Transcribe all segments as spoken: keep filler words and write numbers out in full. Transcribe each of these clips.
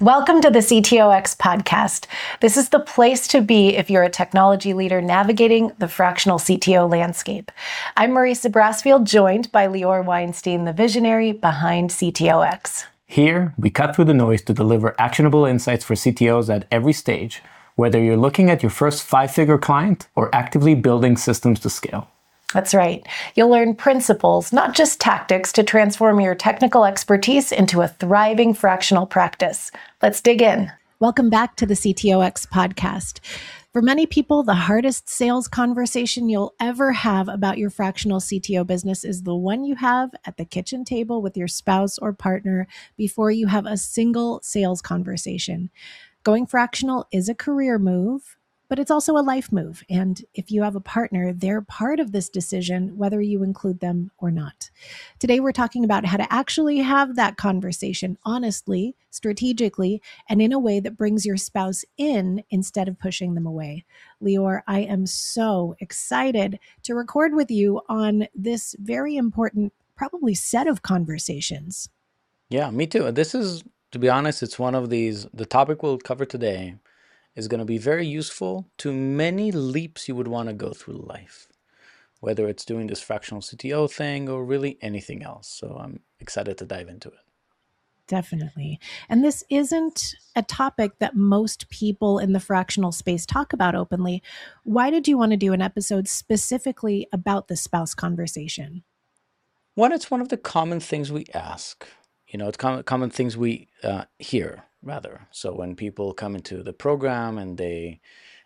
Welcome to the C T O X podcast. This is the place to be if you're a technology leader navigating the fractional C T O landscape. I'm Marisa Brasfield, joined by Lior Weinstein, the visionary behind C T O X. Here, we cut through the noise to deliver actionable insights for C T Os at every stage, whether you're looking at your first five-figure client or actively building systems to scale. That's right. You'll learn principles, not just tactics, to transform your technical expertise into a thriving fractional practice. Let's dig in. Welcome back to the C T O X podcast. For many people, the hardest sales conversation you'll ever have about your fractional C T O business is the one you have at the kitchen table with your spouse or partner before you have a single sales conversation. Going fractional is a career move, but it's also a life move. And if you have a partner, they're part of this decision, whether you include them or not. Today, we're talking about how to actually have that conversation honestly, strategically, and in a way that brings your spouse in instead of pushing them away. Lior, I am so excited to record with you on this very important, probably set of conversations. Yeah, me too. This is, to be honest, it's one of these, the topic we'll cover today is going to be very useful to many leaps you would want to go through life, whether it's doing this fractional C T O thing or really anything else. So I'm excited to dive into it. Definitely. And this isn't a topic that most people in the fractional space talk about openly. Why did you want to do an episode specifically about the spouse conversation? One, it's one of the common things we ask. You know, it's common, common things we uh, hear, rather. So when people come into the program and they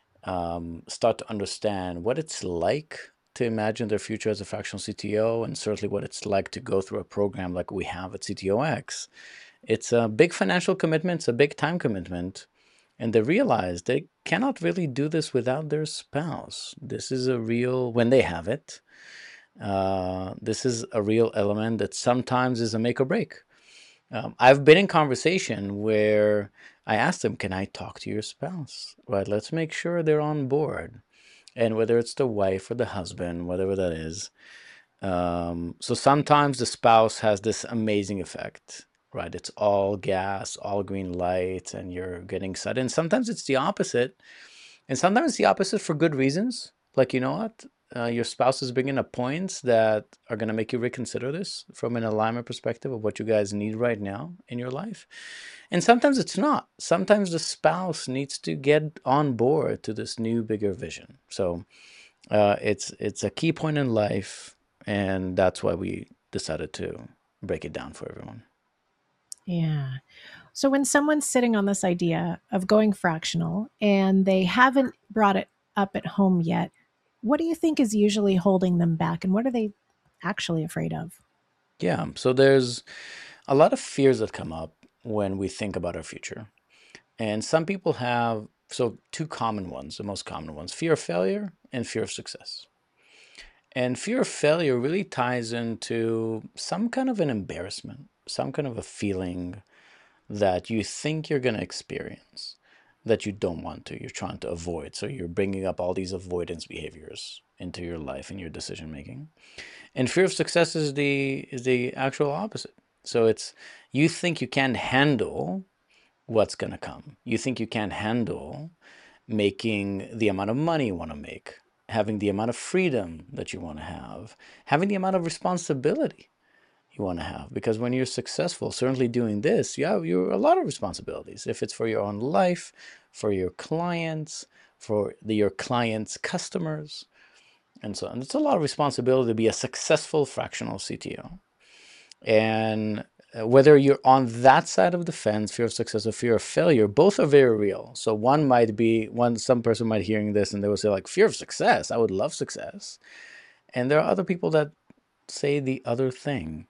um, start to understand what it's like to imagine their future as a fractional C T O, and certainly what it's like to go through a program like we have at C T O X, it's a big financial commitment, it's a big time commitment, and they realize they cannot really do this without their spouse. This is a real, when they have it, uh, this is a real element that sometimes is a make or break. Um, I've been in conversation where I asked them, can I talk to your spouse? Right, let's make sure they're on board. And whether it's the wife or the husband, whatever that is. Um, so sometimes the spouse has this amazing effect, right? It's all gas, all green light, and you're getting excited. And sometimes it's the opposite. And sometimes it's the opposite for good reasons. Like, you know what? Uh, your spouse is bringing up points that are going to make you reconsider this from an alignment perspective of what you guys need right now in your life. And sometimes it's not. Sometimes the spouse needs to get on board to this new, bigger vision. So uh, it's it's a key point in life, and that's why we decided to break it down for everyone. Yeah. So when someone's sitting on this idea of going fractional and they haven't brought it up at home yet, what do you think is usually holding them back, and what are they actually afraid of? Yeah, so there's a lot of fears that come up when we think about our future. And some people have, so two common ones, the most common ones, fear of failure and fear of success. And fear of failure really ties into some kind of an embarrassment, some kind of a feeling that you think you're going to experience that you don't want to, you're trying to avoid. So you're bringing up all these avoidance behaviors into your life and your decision making. And fear of success is the is the actual opposite. So it's you think you can't handle what's going to come. You think you can't handle making the amount of money you want to make, having the amount of freedom that you want to have, having the amount of responsibility you want to have. Because when you're successful, certainly doing this, you have you a lot of responsibilities. If it's for your own life, for your clients, for the, your clients' customers, and so on. It's a lot of responsibility to be a successful fractional C T O. And whether you're on that side of the fence, fear of success or fear of failure, both are very real. So one might be, one some person might hearing this and they will say like, fear of success, I would love success. And there are other people that say the other thing.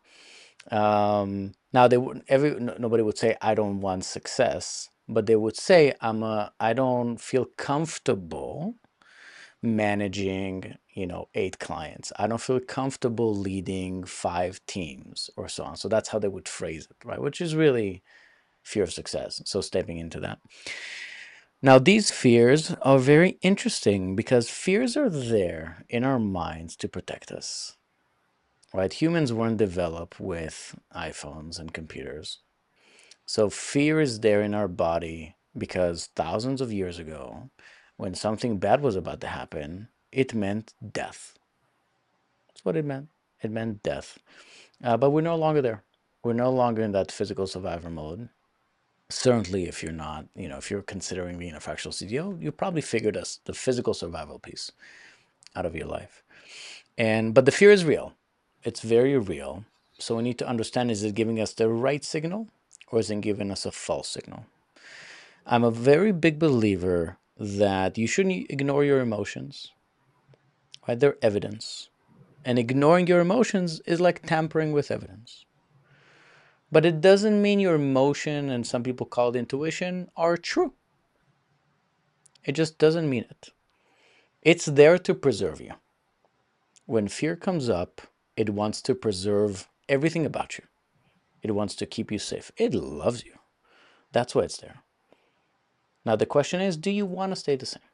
Um, now they wouldn't, every, n- nobody would say, I don't want success, but they would say, I'm a, I don't feel comfortable managing, you know, eight clients. I don't feel comfortable leading five teams or so on. So that's how they would phrase it, right? Which is really fear of success. So stepping into that. Now, these fears are very interesting because fears are there in our minds to protect us, right? Humans weren't developed with iPhones and computers. So fear is there in our body because thousands of years ago, when something bad was about to happen, it meant death. That's what it meant. It meant death. Uh, but we're no longer there. We're no longer in that physical survivor mode. Certainly, if you're not, you know, if you're considering being a fractional C T O, you probably figured us the physical survival piece out of your life. And but the fear is real. It's very real. So we need to understand, is it giving us the right signal or is it giving us a false signal? I'm a very big believer that you shouldn't ignore your emotions, right? They're evidence. And ignoring your emotions is like tampering with evidence. But it doesn't mean your emotion, and some people call it intuition, are true. It just doesn't mean it. It's there to preserve you. When fear comes up, it wants to preserve everything about you. It wants to keep you safe. It loves you. That's why it's there. Now the question is, do you want to stay the same?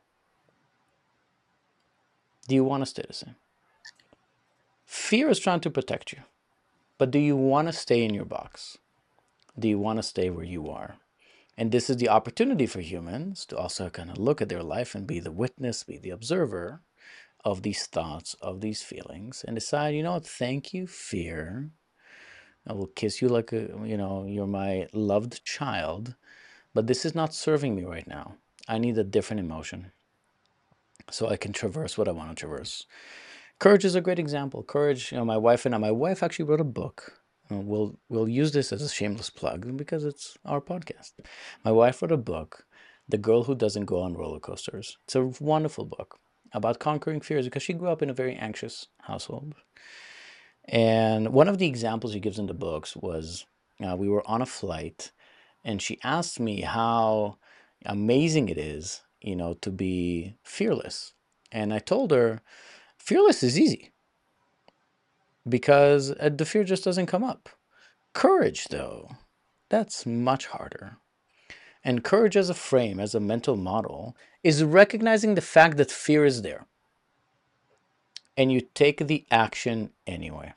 Do you want to stay the same? Fear is trying to protect you. But do you want to stay in your box? Do you want to stay where you are? And this is the opportunity for humans to also kind of look at their life and be the witness, be the observer of these thoughts, of these feelings, and decide, you know what, thank you, fear. I will kiss you like a, you know, you're my loved child, but this is not serving me right now. I need a different emotion so I can traverse what I want to traverse. Courage is a great example. Courage, you know, my wife and I, my wife actually wrote a book. Uh, We'll we'll use this as a shameless plug because it's our podcast. My wife wrote a book, The Girl Who Doesn't Go on Roller Coasters. It's a wonderful book about conquering fears because she grew up in a very anxious household. And one of the examples she gives in the books was uh, we were on a flight and she asked me how amazing it is, you know, to be fearless. And I told her, fearless is easy because uh, the fear just doesn't come up. Courage, though, that's much harder. And courage as a frame, as a mental model, is recognizing the fact that fear is there. And you take the action anyway.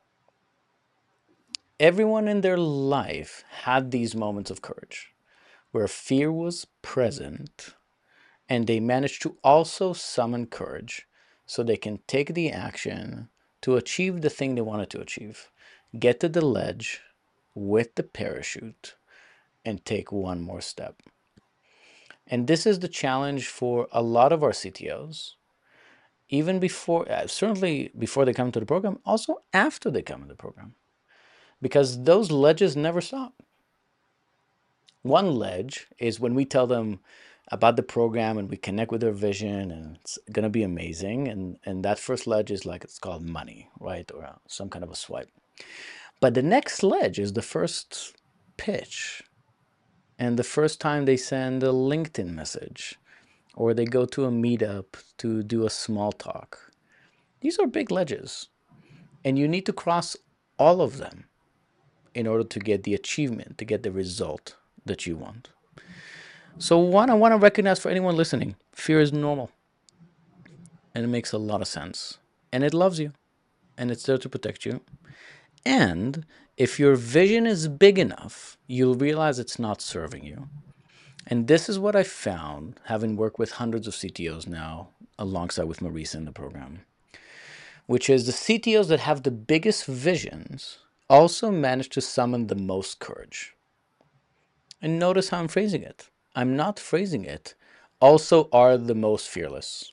Everyone in their life had these moments of courage where fear was present and they managed to also summon courage so they can take the action to achieve the thing they wanted to achieve. Get to the ledge with the parachute and take one more step. And this is the challenge for a lot of our C T Os, even before, uh, certainly before they come to the program, also after they come in the program, because those ledges never stop. One ledge is when we tell them about the program and we connect with their vision and it's going to be amazing. And, and that first ledge is like, it's called money, right? Or uh, some kind of a swipe. But the next ledge is the first pitch and the first time they send a LinkedIn message or they go to a meetup to do a small talk. These are big ledges and you need to cross all of them in order to get the achievement, to get the result that you want. So one, I want to recognize for anyone listening, fear is normal and it makes a lot of sense and it loves you and it's there to protect you. And if your vision is big enough, you'll realize it's not serving you. And this is what I found, having worked with hundreds of C T Os now, alongside with Marisa in the program, which is the C T Os that have the biggest visions also manage to summon the most courage. And notice how I'm phrasing it. I'm not phrasing it, also are the most fearless.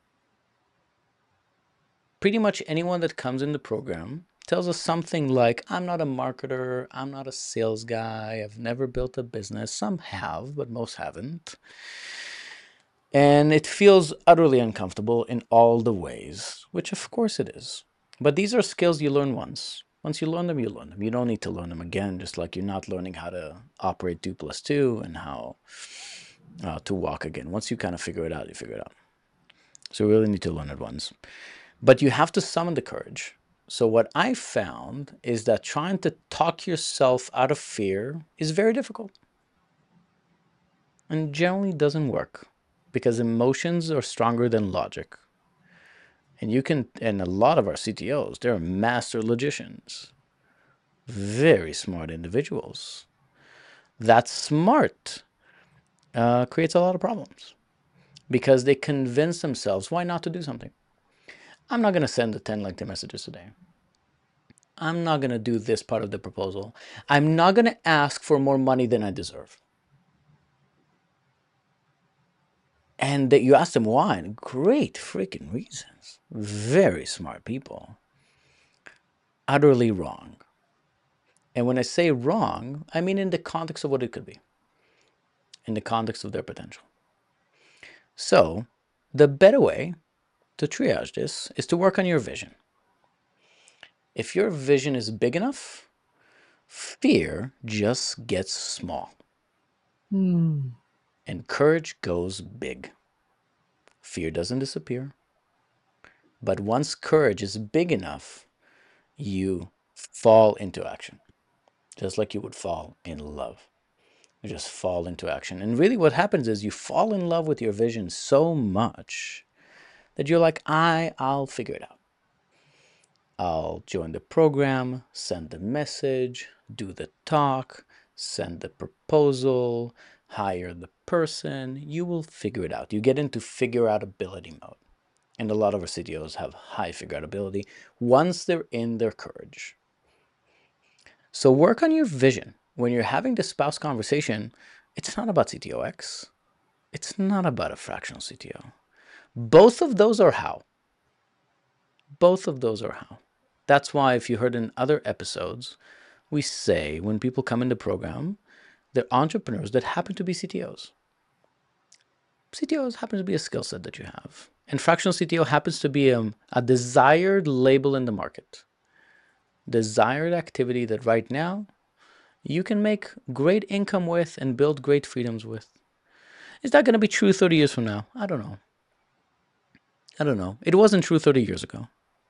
Pretty much anyone that comes in the program tells us something like, I'm not a marketer, I'm not a sales guy, I've never built a business. Some have, but most haven't. And it feels utterly uncomfortable in all the ways, which of course it is. But these are skills you learn once. Once you learn them, you learn them. You don't need to learn them again, just like you're not learning how to operate two plus two and how uh, to walk again. Once you kind of figure it out, you figure it out. So we really need to learn it once. But you have to summon the courage. So what I found is that trying to talk yourself out of fear is very difficult and generally doesn't work because emotions are stronger than logic. And you can, and a lot of our C T Os, they're master logicians, very smart individuals. That's smart. Uh, creates a lot of problems because they convince themselves why not to do something. I'm not going to send the ten LinkedIn messages today. I'm not going to do this part of the proposal. I'm not going to ask for more money than I deserve. And that you ask them why, and great freaking reasons. Very smart people. Utterly wrong. And when I say wrong, I mean in the context of what it could be, in the context of their potential. So, the better way to triage this is to work on your vision. If your vision is big enough, fear just gets small. Hmm. And courage goes big. Fear doesn't disappear. But once courage is big enough, you fall into action, just like you would fall in love. You just fall into action. And really what happens is you fall in love with your vision so much that you're like, I, I'll figure it out. I'll join the program, send the message, do the talk, send the proposal, hire the person. You will figure it out. You get into figure out ability mode. And a lot of our C T Os have high figure out ability once they're in their courage. So work on your vision. When you're having the spouse conversation, it's not about C T O X. It's not about a fractional C T O. Both of those are how. Both of those are how. That's why if you heard in other episodes, we say when people come in the program, they're entrepreneurs that happen to be C T Os. C T Os happen to be a skill set that you have. And fractional C T O happens to be a, a desired label in the market. Desired activity that right now you can make great income with and build great freedoms with. Is that going to be true thirty years from now? I don't know. I don't know. It wasn't true thirty years ago.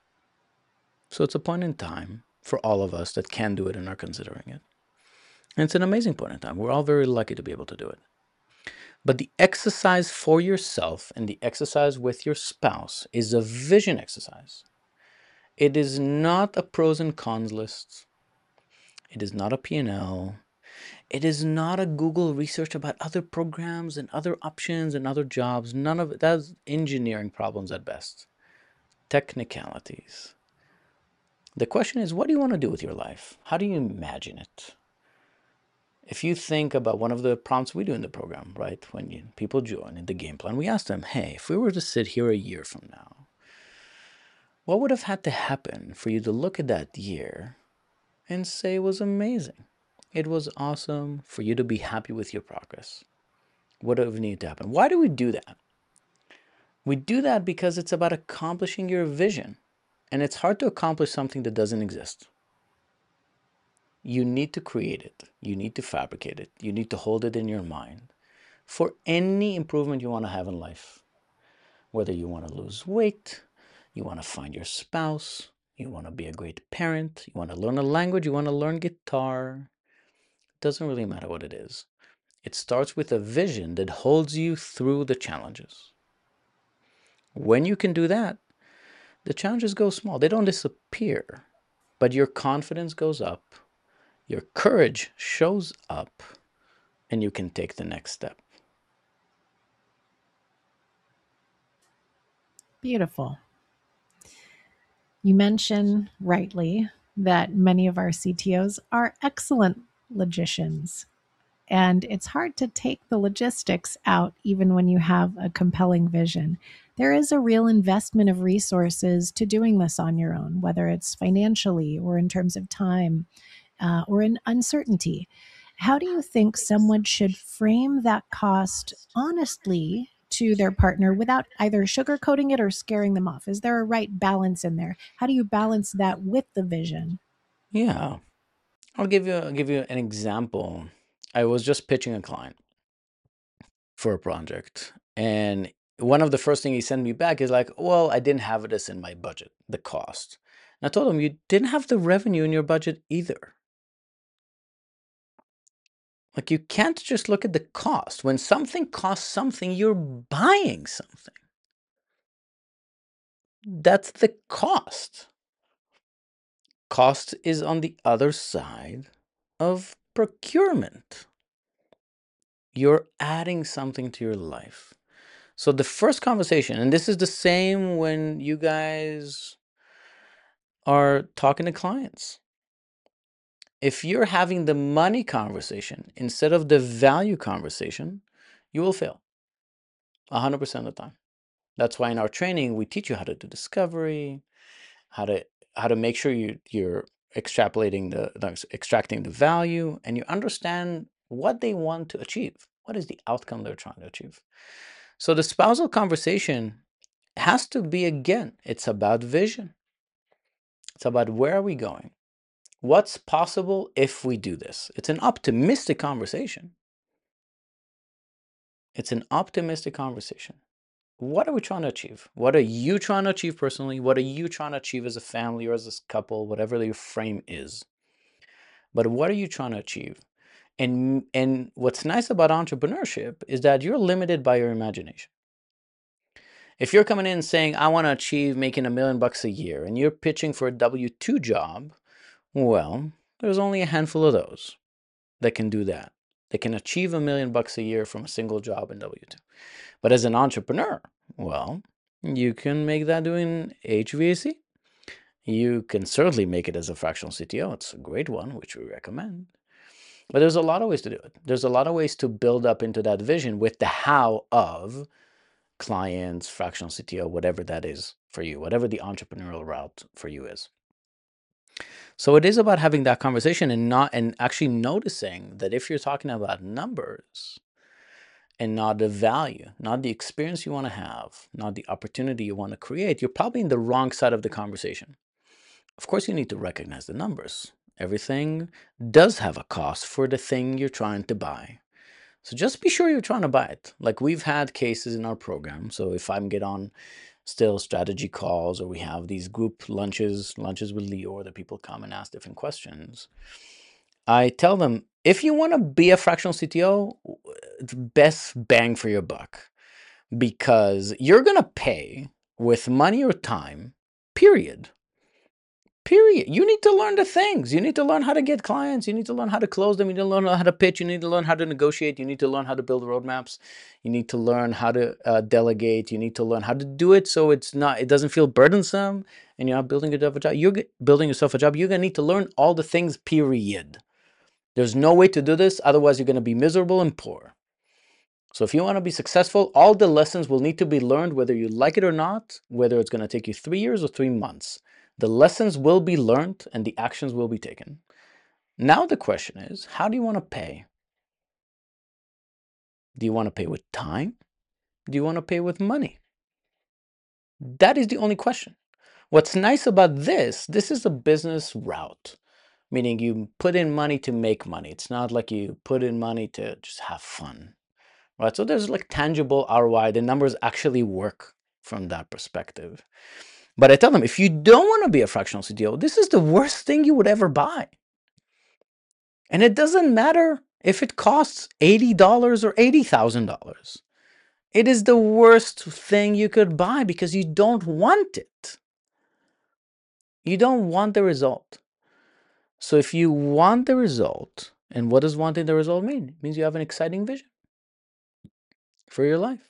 So it's a point in time for all of us that can do it and are considering it. And it's an amazing point in time. We're all very lucky to be able to do it. But the exercise for yourself and the exercise with your spouse is a vision exercise. It is not a pros and cons list. It is not a P and L. It is not a Google research about other programs and other options and other jobs. None of it. That's engineering problems at best. Technicalities. The question is, what do you want to do with your life? How do you imagine it? If you think about one of the prompts we do in the program, right? When you, people join in the game plan, we ask them, hey, if we were to sit here a year from now, what would have had to happen for you to look at that year and say it was amazing? It was awesome for you to be happy with your progress. What would have needed to happen? Why do we do that? We do that because it's about accomplishing your vision. And it's hard to accomplish something that doesn't exist. You need to create it. You need to fabricate it. You need to hold it in your mind for any improvement you want to have in life. Whether you want to lose weight, you want to find your spouse, you want to be a great parent, you want to learn a language, you want to learn guitar. It doesn't really matter what it is. It starts with a vision that holds you through the challenges. When you can do that, the challenges go small. They don't disappear, but your confidence goes up, your courage shows up, and you can take the next step. Beautiful. You mention rightly that many of our C T Os are excellent logicians. And it's hard to take the logistics out even when you have a compelling vision. There is a real investment of resources to doing this on your own, whether it's financially or in terms of time uh, or in uncertainty. How do you think someone should frame that cost honestly to their partner without either sugarcoating it or scaring them off? Is there a right balance in there? How do you balance that with the vision? Yeah. I'll give you I'll give you an example. I was just pitching a client for a project, and one of the first thing he sent me back is like, well, I didn't have this in my budget, the cost. And I told him, you didn't have the revenue in your budget either. Like, you can't just look at the cost. When something costs something, you're buying something. That's the cost. Cost is on the other side of procurement. you're adding something to your life. So the first conversation, and this is the same when you guys are talking to clients. If you're having the money conversation instead of the value conversation, you will fail one hundred percent of the time. That's why in our training, we teach you how to do discovery, how to how to make sure you, you're extrapolating the, the extracting the value, and you understand what they want to achieve. What is the outcome they're trying to achieve? So the spousal conversation has to be, again, it's about vision. It's about where are we going? What's possible if we do this? It's an optimistic conversation. It's an optimistic conversation. What are we trying to achieve? What are you trying to achieve personally? What are you trying to achieve as a family or as a couple, whatever your frame is? But what are you trying to achieve? And, and what's nice about entrepreneurship is that you're limited by your imagination. If you're coming in saying, I want to achieve making a million bucks a year, and you're pitching for a W two job, well, there's only a handful of those that can do that. They can achieve a million bucks a year from a single job in W two. But as an entrepreneur, well, you can make that doing H V A C. You can certainly make it as a fractional C T O. It's a great one, which we recommend. But there's a lot of ways to do it. There's a lot of ways to build up into that vision with the how of clients, fractional C T O, whatever that is for you, whatever the entrepreneurial route for you is. So it is about having that conversation and not and actually noticing that if you're talking about numbers and not the value, not the experience you want to have, not the opportunity you want to create, you're probably in the wrong side of the conversation. Of course, you need to recognize the numbers. Everything does have a cost for the thing you're trying to buy. So just be sure you're trying to buy it. Like we've had cases in our program. So if I get on still strategy calls or we have these group lunches, lunches with Leo, that people come and ask different questions, I tell them, if you want to be a fractional C T O, it's best bang for your buck because you're going to pay with money or time, period. Period. You need to learn the things. You need to learn how to get clients. You need to learn how to close them. You need to learn how to pitch. You need to learn how to negotiate. You need to learn how to build roadmaps. You need to learn how to uh, delegate. You need to learn how to do it so it's not, it doesn't feel burdensome and you're not building yourself a job. You're building yourself a job. You're going to need to learn all the things, period. There's no way to do this. Otherwise, you're going to be miserable and poor. So if you want to be successful, all the lessons will need to be learned, whether you like it or not, whether it's going to take you three years or three months. The lessons will be learned and the actions will be taken. Now the question is, how do you want to pay? Do you want to pay with time? Do you want to pay with money? That is the only question. What's nice about this, this is a business route, meaning you put in money to make money. It's not like you put in money to just have fun, right? So there's like tangible R O I. The numbers actually work from that perspective. But I tell them, if you don't want to be a fractional C T O, this is the worst thing you would ever buy. And it doesn't matter if it costs eighty dollars or eighty thousand dollars. It is the worst thing you could buy because you don't want it. You don't want the result. So if you want the result, and what does wanting the result mean? It means you have an exciting vision for your life.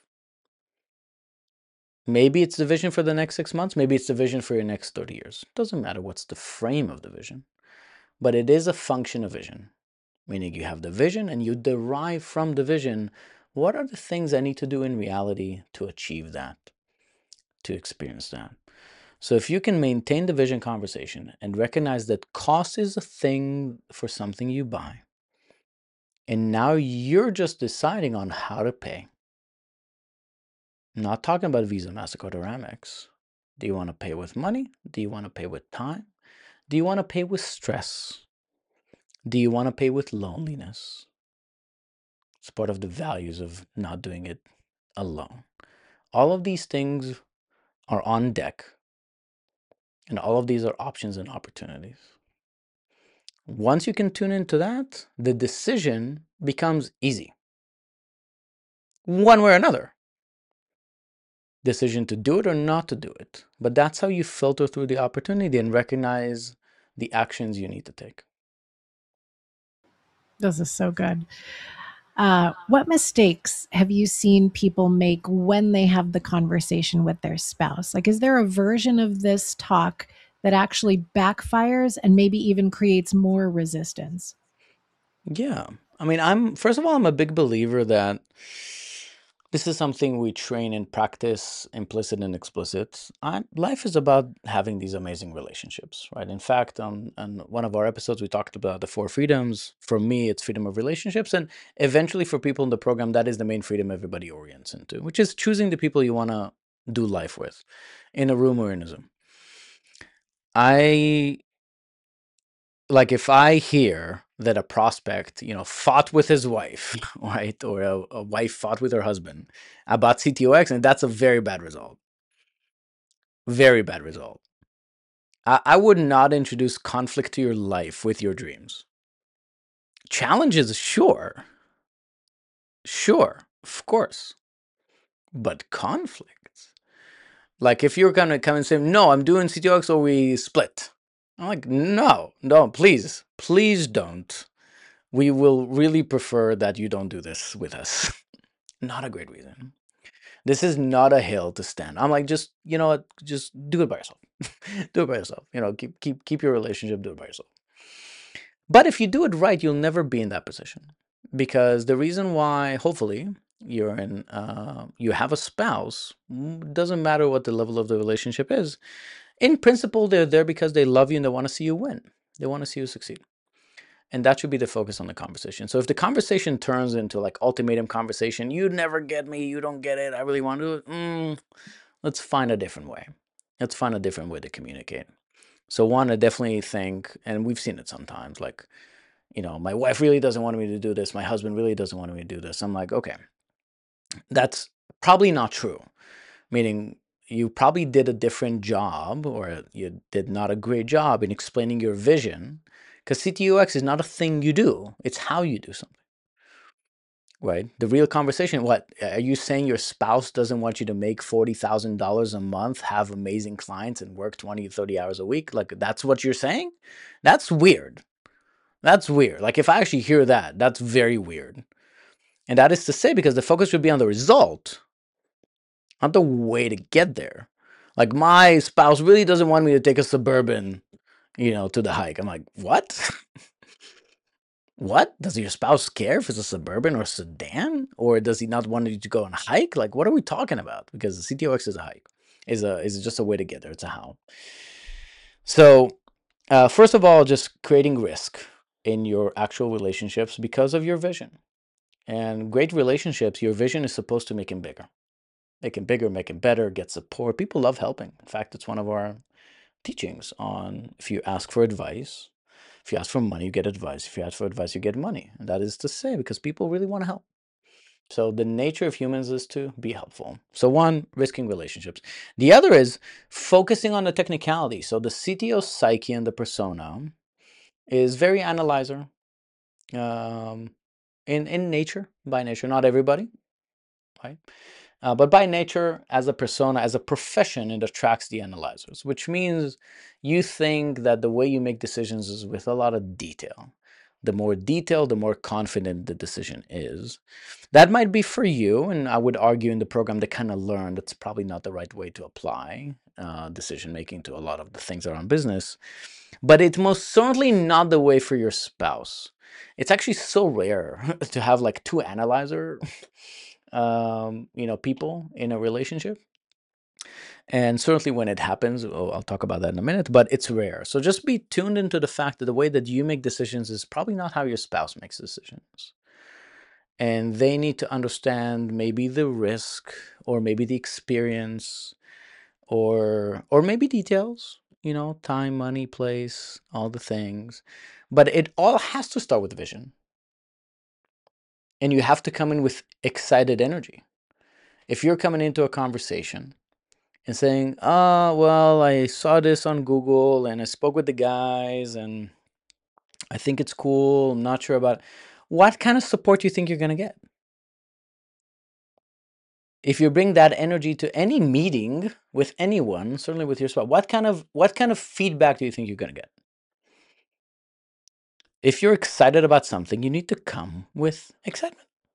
Maybe it's the vision for the next six months. Maybe it's the vision for your next thirty years. It doesn't matter what's the frame of the vision, but it is a function of vision, meaning you have the vision and you derive from the vision, what are the things I need to do in reality to achieve that, to experience that? So if you can maintain the vision conversation and recognize that cost is a thing for something you buy, and now you're just deciding on how to pay. I'm not talking about Visa, MasterCard, or Amex. Do you want to pay with money? Do you want to pay with time? Do you want to pay with stress? Do you want to pay with loneliness? It's part of the values of not doing it alone. All of these things are on deck, and all of these are options and opportunities. Once you can tune into that, the decision becomes easy. One way or another. Decision to do it or not to do it. But that's how you filter through the opportunity and recognize the actions you need to take. This is so good. Uh, what mistakes have you seen people make when they have the conversation with their spouse? Like, is there a version of this talk that actually backfires and maybe even creates more resistance? Yeah. I mean, I'm, first of all, I'm a big believer that this is something we train and practice, implicit and explicit. I, life is about having these amazing relationships, right? In fact, on, on one of our episodes, we talked about the four freedoms. For me, it's freedom of relationships. And eventually, for people in the program, that is the main freedom everybody orients into, which is choosing the people you want to do life with in a room or in a Zoom. I like if I hear that a prospect, you know, fought with his wife, right, or a, a wife fought with her husband about C T O X, and that's a very bad result. Very bad result. I, I would not introduce conflict to your life with your dreams. Challenges, sure, sure, of course, but conflicts. Like if you're gonna come and say, "No, I'm doing C T O X, or we split," I'm like, "No, no, please, please don't. We will really prefer that you don't do this with us." Not a great reason. This is not a hill to stand. I'm like, just, you know what, just do it by yourself. Do it by yourself. You know, keep keep keep your relationship, do it by yourself. But if you do it right, you'll never be in that position. Because the reason why, hopefully, you're in uh, you have a spouse, doesn't matter what the level of the relationship is. In principle, they're there because they love you and they want to see you win. They want to see you succeed. And that should be the focus on the conversation. So if the conversation turns into like ultimatum conversation, you never get me, you don't get it, I really want to do it, mm, let's find a different way. Let's find a different way to communicate. So one, I definitely think, and we've seen it sometimes, like, you know, my wife really doesn't want me to do this. My husband really doesn't want me to do this. I'm like, okay, that's probably not true. Meaning you probably did a different job, or you did not a great job in explaining your vision, because C T U X is not a thing you do. It's how you do something, right? The real conversation, what, are you saying your spouse doesn't want you to make forty thousand dollars a month, have amazing clients, and work twenty, thirty hours a week? Like, that's what you're saying? That's weird. That's weird. Like, if I actually hear that, that's very weird. And that is to say, because the focus should be on the result, not the way to get there. Like, my spouse really doesn't want me to take a Suburban, you know, to the hike. I'm like, what? What? Does your spouse care if it's a Suburban or a sedan? Or does he not want you to go on a hike? Like, what are we talking about? Because the C T O X is a hike, is a is just a way to get there. It's a how. So, uh, first of all, just creating risk in your actual relationships because of your vision. And great relationships, your vision is supposed to make him bigger. Make him bigger, make him better, get support. People love helping. In fact, it's one of our teachings on if you ask for advice, if you ask for money, you get advice. If you ask for advice, you get money. And that is to say, because people really want to help. So the nature of humans is to be helpful. So one, risking relationships. The other is focusing on the technicality. So the C T O psyche and the persona is very analyzer um, in, in nature, by nature, not everybody, right? Uh, but by nature, as a persona, as a profession, it attracts the analyzers, which means you think that the way you make decisions is with a lot of detail. The more detailed, the more confident the decision is. That might be for you, and I would argue in the program they kind of learned that's probably not the right way to apply uh, decision making to a lot of the things around business. But it's most certainly not the way for your spouse. It's actually so rare to have like two analyzer um, you know, people in a relationship. And certainly when it happens, oh, I'll talk about that in a minute, but it's rare. So just be tuned into the fact that the way that you make decisions is probably not how your spouse makes decisions. And they need to understand maybe the risk, or maybe the experience, or or maybe details, you know, time, money, place, all the things. But it all has to start with vision. And you have to come in with excited energy. If you're coming into a conversation and saying, "Oh, well, I saw this on Google and I spoke with the guys and I think it's cool. I'm not sure about it." What kind of support do you think you're going to get? If you bring that energy to any meeting with anyone, certainly with your spouse, what kind of what kind of feedback do you think you're going to get? If you're excited about something, you need to come with excitement.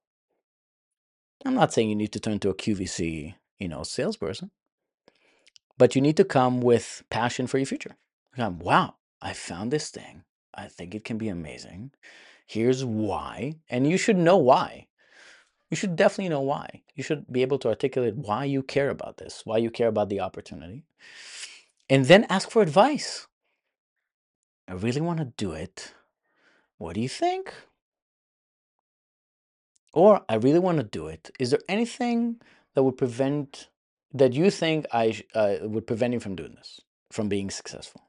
I'm not saying you need to turn into a Q V C, you know, salesperson, but you need to come with passion for your future. Come, wow, I found this thing. I think it can be amazing. Here's why. And you should know why. You should definitely know why. You should be able to articulate why you care about this, why you care about the opportunity. And then ask for advice. I really want to do it. What do you think? Or I really want to do it. Is there anything that would prevent, that you think I sh- uh, would prevent you from doing this, from being successful?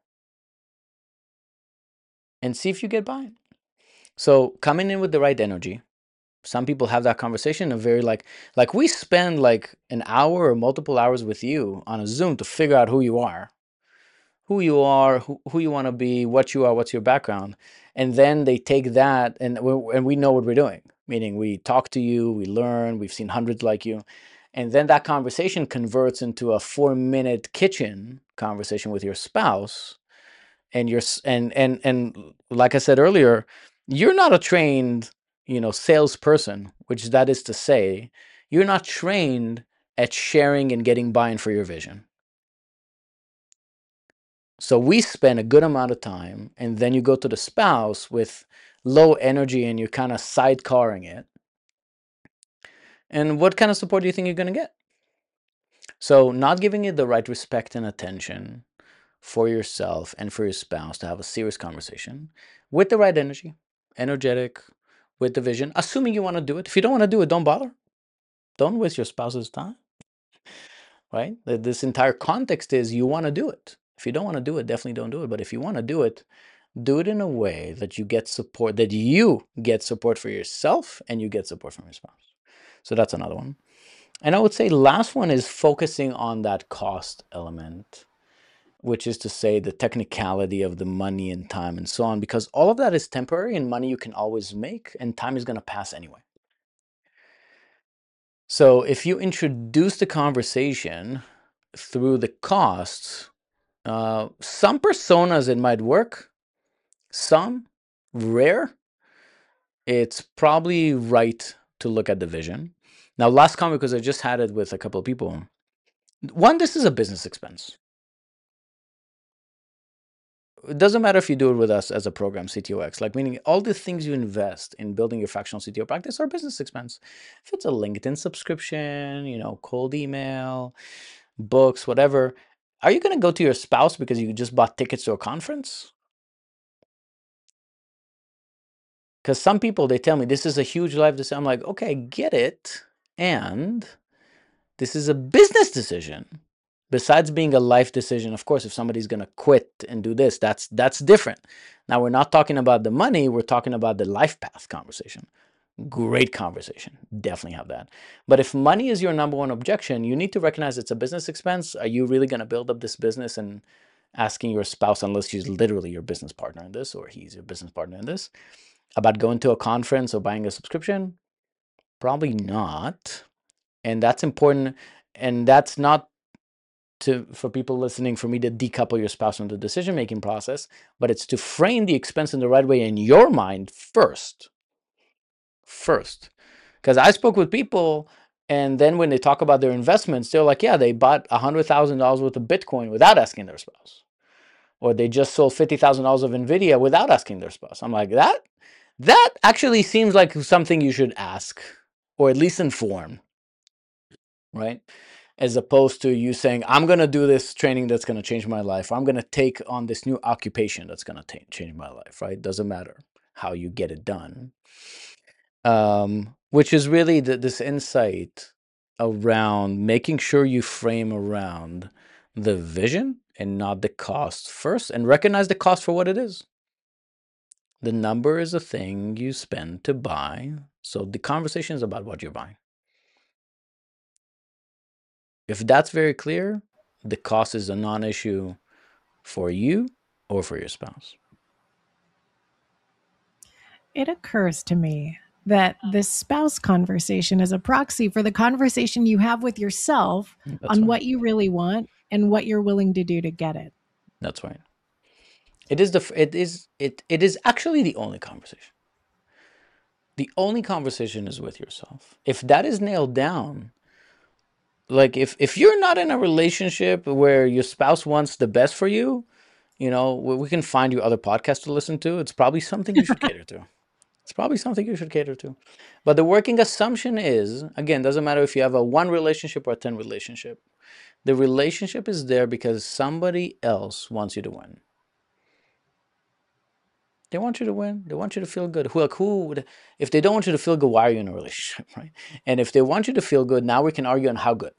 And see if you get by it. So coming in with the right energy. Some people have that conversation and very like, like we spend like an hour or multiple hours with you on a Zoom to figure out who you are, who you are, who, who you want to be, what you are, what's your background. And then they take that and we and we know what we're doing, meaning we talk to you, we learn, we've seen hundreds like you. And then that conversation converts into a four minute kitchen conversation with your spouse. And you're, s- and, and, and like I said earlier, you're not a trained, you know, salesperson, which that is to say, you're not trained at sharing and getting buy-in for your vision. So we spend a good amount of time, and then you go to the spouse with low energy and you're kind of sidecarring it. And what kind of support do you think you're going to get? So not giving it the right respect and attention for yourself and for your spouse to have a serious conversation with the right energy, energetic, with the vision, assuming you want to do it. If you don't want to do it, don't bother. Don't waste your spouse's time, right? This entire context is you want to do it. If you don't want to do it, definitely don't do it. But if you want to do it, do it in a way that you get support, that you get support for yourself and you get support from your spouse. So that's another one. And I would say last one is focusing on that cost element, which is to say the technicality of the money and time and so on, because all of that is temporary and money you can always make and time is going to pass anyway. So if you introduce the conversation through the costs, uh, some personas it might work, some rare. It's probably right to look at the vision. Now, last comment, because I just had it with a couple of people. One, this is a business expense. It doesn't matter if you do it with us as a program, C T O X, like meaning all the things you invest in building your fractional C T O practice are business expense. If it's a LinkedIn subscription, you know, cold email, books, whatever, are you going to go to your spouse because you just bought tickets to a conference? Because some people, they tell me this is a huge life decision. I'm like, okay, I get it. And this is a business decision. Besides being a life decision, of course, if somebody's going to quit and do this, that's that's different. Now, we're not talking about the money. We're talking about the life path conversation. Great conversation. Definitely have that. But if money is your number one objection, you need to recognize it's a business expense. Are you really going to build up this business and asking your spouse, unless she's literally your business partner in this or he's your business partner in this, about going to a conference or buying a subscription? Probably not. And that's important. And that's not to for people listening for me to decouple your spouse from the decision-making process, but it's to frame the expense in the right way in your mind first. First. Because I spoke with people, and then when they talk about their investments, they're like, yeah, they bought one hundred thousand dollars worth of Bitcoin without asking their spouse. Or they just sold fifty thousand dollars of NVIDIA without asking their spouse. I'm like, that? That actually seems like something you should ask, or at least inform, right? As opposed to you saying, I'm going to do this training that's going to change my life. I'm going to take on this new occupation that's going to change my life, right? Doesn't matter how you get it done. Um, which is really the, this insight around making sure you frame around the vision and not the cost first, and recognize the cost for what it is. The number is a thing you spend to buy. So the conversation is about what you're buying. If that's very clear, the cost is a non-issue for you or for your spouse. It occurs to me that this spouse conversation is a proxy for the conversation you have with yourself That's on right. what you really want and what you're willing to do to get it. That's right. It is the it is it it is actually the only conversation. The only conversation is with yourself. If that is nailed down, like if if you're not in a relationship where your spouse wants the best for you, you know, we we can find you other podcasts to listen to. It's probably something you should cater to. It's probably something you should cater to. But the working assumption is, again, doesn't matter if you have a one relationship or a ten relationship. The relationship is there because somebody else wants you to win. They want you to win. They want you to feel good. Who, like, who would, if they don't want you to feel good, why are you in a relationship, right? And if they want you to feel good, now we can argue on how good.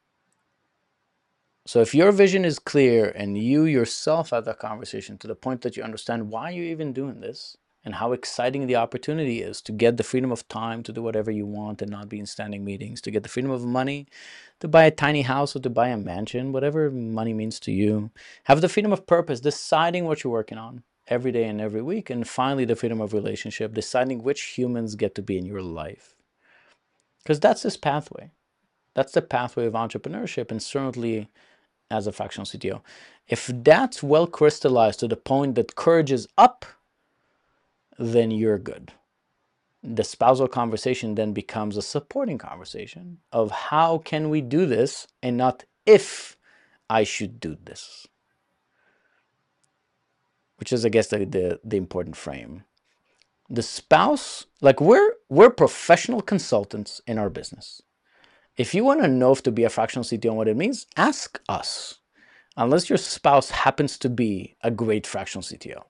So if your vision is clear and you yourself have that conversation to the point that you understand why you're even doing this and how exciting the opportunity is to get the freedom of time to do whatever you want and not be in standing meetings, to get the freedom of money, to buy a tiny house or to buy a mansion, whatever money means to you, have the freedom of purpose, deciding what you're working on every day and every week, and finally the freedom of relationship, deciding which humans get to be in your life. Because that's this pathway. That's the pathway of entrepreneurship, and certainly as a fractional C T O. If that's well crystallized to the point that courage is up, then you're good. The spousal conversation then becomes a supporting conversation of how can we do this and not if I should do this. Which is, I guess, the, the, the important frame. The spouse, like we're we're professional consultants in our business. If you want to know if to be a fractional C T O and what it means, ask us. Unless your spouse happens to be a great fractional C T O.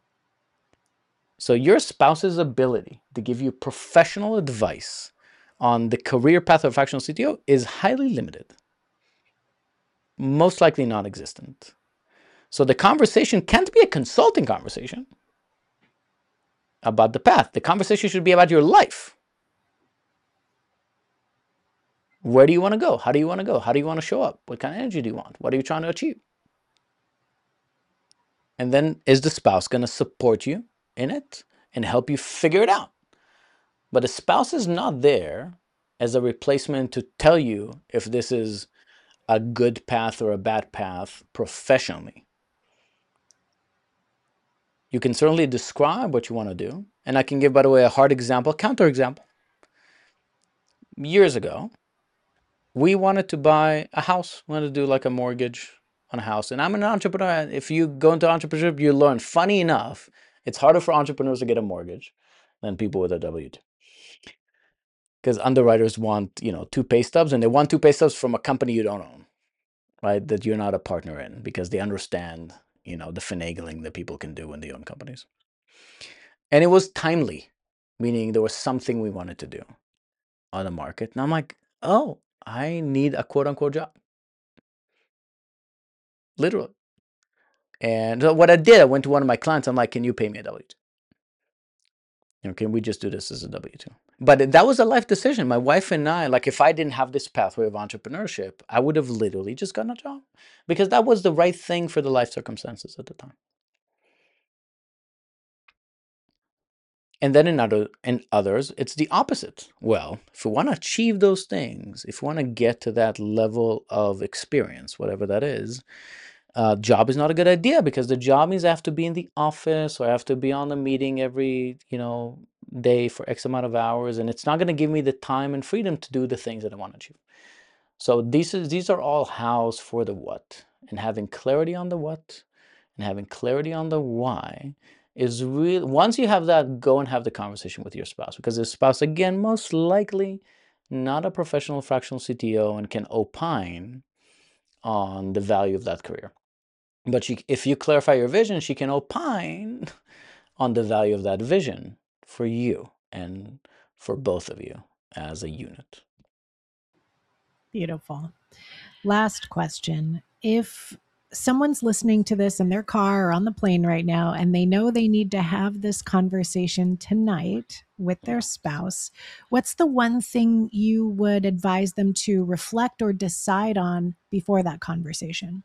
So your spouse's ability to give you professional advice on the career path of a fractional C T O is highly limited. Most likely non-existent. So the conversation can't be a consulting conversation about the path. The conversation should be about your life. Where do you want to go? How do you want to go? How do you want to show up? What kind of energy do you want? What are you trying to achieve? And then is the spouse going to support you in it and help you figure it out? But the spouse is not there as a replacement to tell you if this is a good path or a bad path professionally. You can certainly describe what you want to do. And I can give, by the way, a hard example, counter example. Years ago, we wanted to buy a house. We wanted to do like a mortgage on a house. And I'm an entrepreneur. If you go into entrepreneurship, you learn. Funny enough, it's harder for entrepreneurs to get a mortgage than people with a W two. Because underwriters want, you know, two pay stubs, and they want two pay stubs from a company you don't own, right? That you're not a partner in, because they understand, you know, the finagling that people can do when they own companies. And it was timely, meaning there was something we wanted to do on the market. And I'm like, oh, I need a quote unquote job. Literally. And so what I did, I went to one of my clients. I'm like, can you pay me a W two? You know, can we just do this as a W two? But that was a life decision. My wife and I, like if I didn't have this pathway of entrepreneurship, I would have literally just gotten a job because that was the right thing for the life circumstances at the time. And then in other in others, it's the opposite. Well, if we want to achieve those things, if we want to get to that level of experience, whatever that is, uh, job is not a good idea because the job means I have to be in the office or I have to be on a meeting every, you know, day for X amount of hours, and it's not going to give me the time and freedom to do the things that I want to achieve. So these is, these are all hows for the what, and having clarity on the what and having clarity on the why is real. Once you have that, go and have the conversation with your spouse, because the spouse, again, most likely not a professional fractional C T O and can opine on the value of that career. But she, if you clarify your vision, she can opine on the value of that vision for you and for both of you as a unit. Beautiful. Last question. If someone's listening to this in their car or on the plane right now, and they know they need to have this conversation tonight with their spouse, what's the one thing you would advise them to reflect or decide on before that conversation?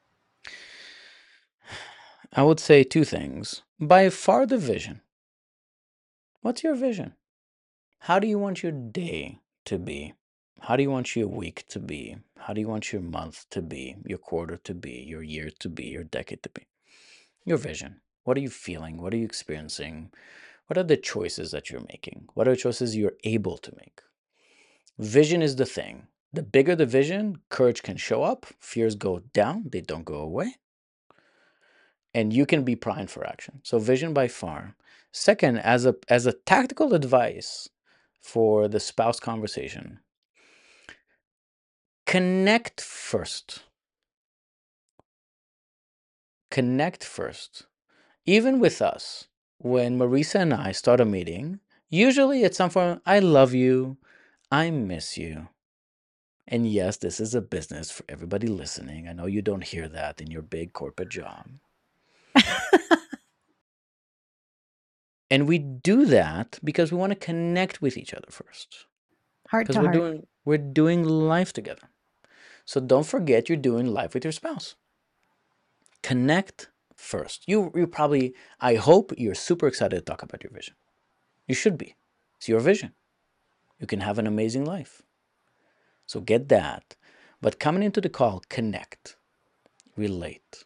I would say two things. By far, the vision. What's your vision? How do you want your day to be? How do you want your week to be? How do you want your month to be? Your quarter to be? Your year to be? Your decade to be? Your vision. What are you feeling? What are you experiencing? What are the choices that you're making? What are the choices you're able to make? Vision is the thing. The bigger the vision, courage can show up, fears go down, they don't go away. And you can be primed for action. So vision by far. Second, as a as a tactical advice for the spouse conversation, connect first. Connect first. Even with us, when Marisa and I start a meeting, usually it's some form, I love you, I miss you. And yes, this is a business for everybody listening. I know you don't hear that in your big corporate job. And we do that because we want to connect with each other first. Heart to Because we're heart. doing we're doing life together. So don't forget you're doing life with your spouse. Connect first. You you probably, I hope you're super excited to talk about your vision. You should be. It's your vision. You can have an amazing life. So get that. But coming into the call, connect, relate,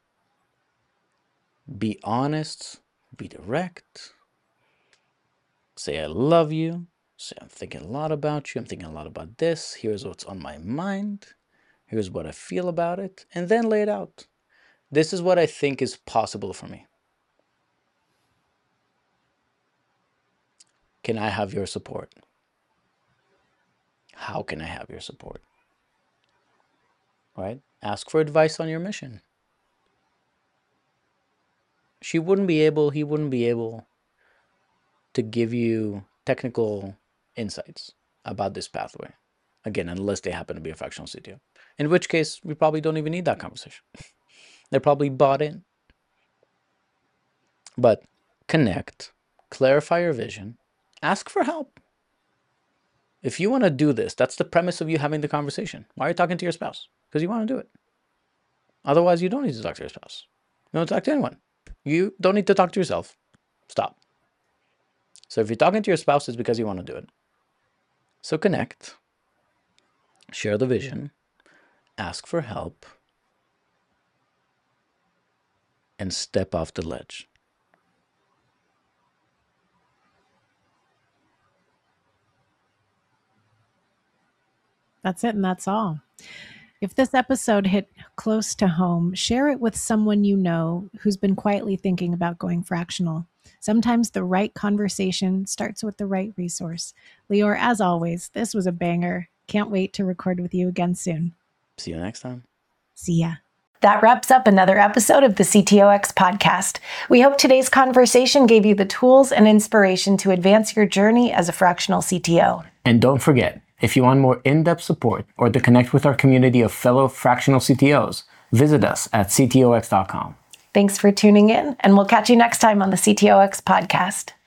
be honest, be direct, say I love you, say I'm thinking a lot about you, I'm thinking a lot about this, here's what's on my mind, here's what I feel about it, and then lay it out. This is what I think is possible for me. Can I have your support? How can I have your support? Right? Ask for advice on your mission. She wouldn't be able, he wouldn't be able to give you technical insights about this pathway. Again, unless they happen to be a fractional C T O. In which case, we probably don't even need that conversation. They're probably bought in. But connect, clarify your vision, ask for help. If you want to do this, that's the premise of you having the conversation. Why are you talking to your spouse? Because you want to do it. Otherwise, you don't need to talk to your spouse. You don't talk to anyone. You don't need to talk to yourself. Stop. So if you're talking to your spouse, it's because you want to do it. So connect, share the vision, ask for help, and step off the ledge. That's it, and that's all. If this episode hit close to home, share it with someone you know who's been quietly thinking about going fractional. Sometimes the right conversation starts with the right resource. Lior, as always, this was a banger. Can't wait to record with you again soon. See you next time. See ya. That wraps up another episode of the C T O X podcast. We hope today's conversation gave you the tools and inspiration to advance your journey as a fractional C T O. And don't forget, if you want more in-depth support or to connect with our community of fellow fractional C T Os, visit us at C T O X dot com. Thanks for tuning in, and we'll catch you next time on the C T O X podcast.